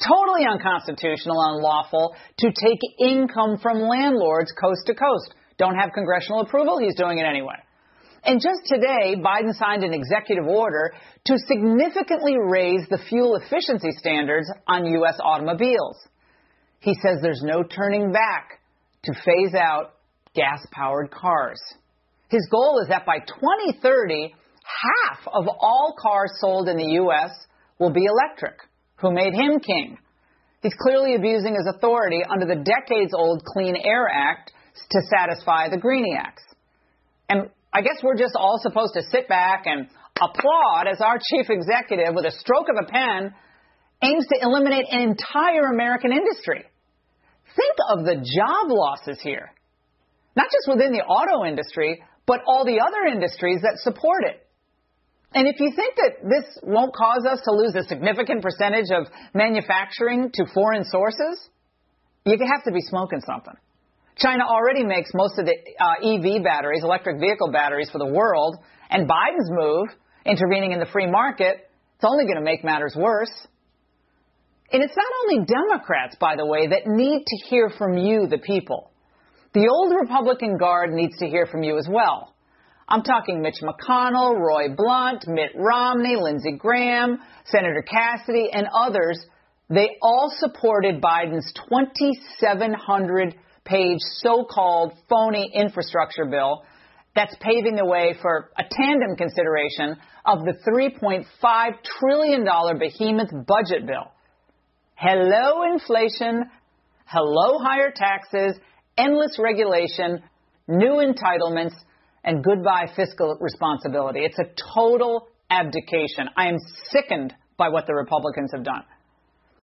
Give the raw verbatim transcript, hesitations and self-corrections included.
totally unconstitutional and unlawful to take income from landlords coast to coast. Don't have congressional approval, he's doing it anyway. And just today, Biden signed an executive order to significantly raise the fuel efficiency standards on U S automobiles. He says there's no turning back to phase out gas-powered cars. His goal is that by twenty thirty, half of all cars sold in the U S will be electric. Who made him king? He's clearly abusing his authority under the decades-old Clean Air Act to satisfy the Greeniacs. And I guess we're just all supposed to sit back and applaud as our chief executive, with a stroke of a pen, aims to eliminate an entire American industry. Think of the job losses here. Not just within the auto industry, but all the other industries that support it. And if you think that this won't cause us to lose a significant percentage of manufacturing to foreign sources, you have to be smoking something. China already makes most of the uh, E V batteries, electric vehicle batteries, for the world, and Biden's move, intervening in the free market, it's only going to make matters worse. And it's not only Democrats, by the way, that need to hear from you, the people. The old Republican guard needs to hear from you as well. I'm talking Mitch McConnell, Roy Blunt, Mitt Romney, Lindsey Graham, Senator Cassidy, and others. They all supported Biden's twenty-seven hundred page so-called phony infrastructure bill that's paving the way for a tandem consideration of the three point five trillion dollars behemoth budget bill. Hello, inflation. Hello, higher taxes, endless regulation, new entitlements, and goodbye fiscal responsibility. It's a total abdication. I am sickened by what the Republicans have done.